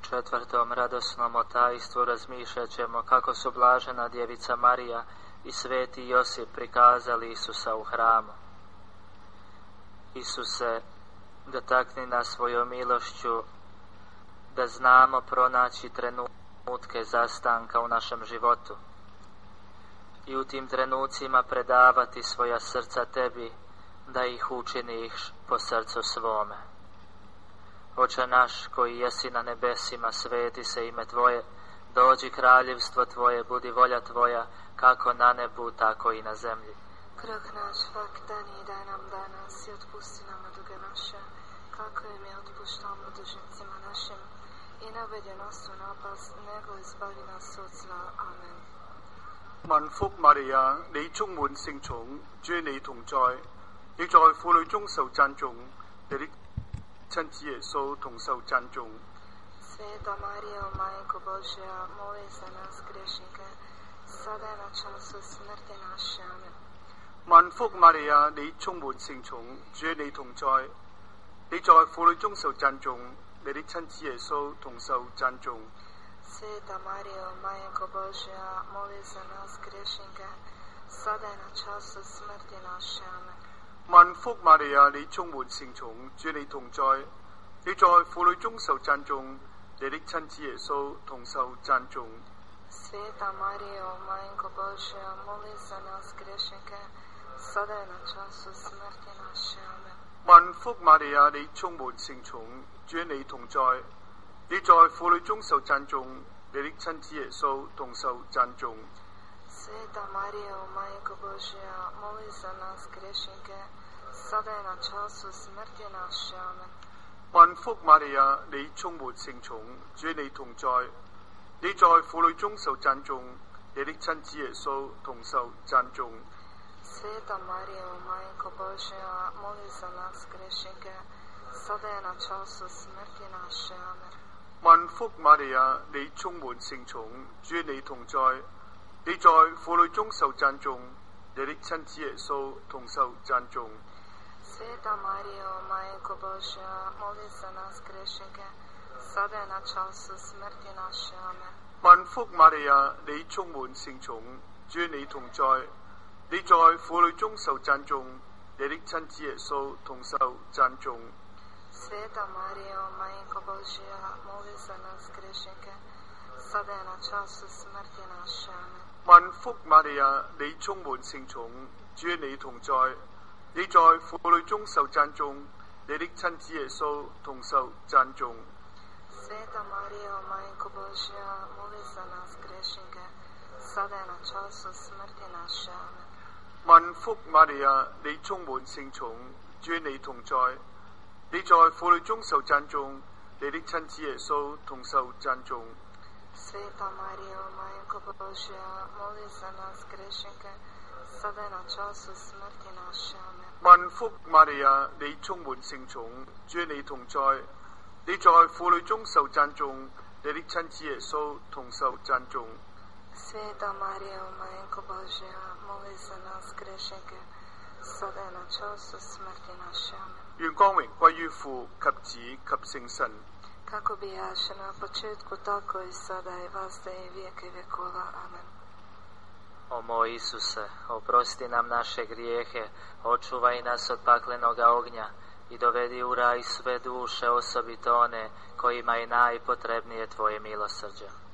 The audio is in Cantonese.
četvrtom radosnom otajstvu razmišljat ćemo kako su blažena djevica Marija i sveti Josip prikazali Isusa u hramu. Isuse, dotakni nas svojom milošću da znamo pronaći trenutke zastanka u našem životu i u tim trenucima predavati svoja srca tebi, da ih učiniš po srcu svome. Oče naš koji jesi na nebesima, sveti se ime Tvoje, dođi kraljevstvo Tvoje, budi volja Tvoja, kako na nebu, tako i na zemlji. Kruh naš svakdanji daj nam danas i otpusti nam duge naše, kako i mi otpuštamo dužnicima našim, i ne uvedi nas u napast, nego izbavi nas od zla. Amen. 萬福瑪利亞，你充滿聖寵，主與你同在，你在婦女中受讚頌，你的親子耶穌同受讚頌。 Sveta Marijo, Majko Božja, moli za nas grešnike, sada je na času smrti naše. Amen. 萬福瑪利亞，你充滿聖寵，主與你同在，你在婦女中受讚頌，你的親子耶穌同受讚頌。 Sveta Marijo, Majko Božja, moli za nas grešnike, sada je na času smrti naše. Amen. 萬福瑪利亞，你充滿聖寵，主與你同在，你在婦女中受讚頌，你的親子耶穌同受讚頌。 Sveta Marijo, Majko Božja, moli za nas grešnike, sada je na času smrti naše. Amen. 萬福瑪利亞，你充滿聖寵，主與你同在，你在婦女中受讚頌，你的親子耶穌同受讚頌。 Sveta Marijo, Majko Božja, moli za nas grešnike, sada je na času smrti naše. Amen. 萬福瑪利亞，你充滿聖寵，主與你同在，你在婦女中受讚頌，你的親子耶穌同受讚頌。 Sveta Marijo, Majko Božja, moli za nas grešnike, sada je na času smrti naše. Amen. 萬福瑪利亞，你充滿聖寵，主與你同在，你在婦女中受讚頌，你的親子耶穌同受讚頌。 Sveta Marijo, Majko Božja, moli za nas grešnike, sada je na času smrti naše. Amen. 萬福瑪利亞，你充滿聖寵，主與你同在，你在婦女中受讚頌，你的親子耶穌同受讚頌。 Sveta Marijo, Majko Božja, moli za nas grešnike, sada je na času smrti naše. Amen. 萬福瑪利亞，你充滿聖寵，主與你同在，你在婦女中受讚頌，你的親子耶穌同受讚頌。 Sveta Marijo, Majko Božja, moli za nas grešnike, sada je na času smrti naše. Amen. 萬福瑪利亞，你充滿聖寵，主與你同在，你在婦女中受讚頌，你的親子耶穌同受讚頌。 Sveta Marijo, Majko Božja, moli za nas grešnike, sada je na času smrti naše. Amen. 萬福瑪利亞，你充滿聖寵，主與你同在，你在婦女中受讚頌，你的親子耶穌同受讚頌。 Sveta Marijo, Majko Božja, moli za nas grešnike, sada je na času smrti naše. Amen. 願光榮歸於父及子及聖神。 Kako bijaše na početku, tako i sada i vazda i vijeke vjekova. Amen. O moj Isuse, oprosti nam naše grijehe, očuvaj nas od paklenoga ognja i dovedi u raj sve duše, osobito one kojima je najpotrebnije Tvoje milosrđe.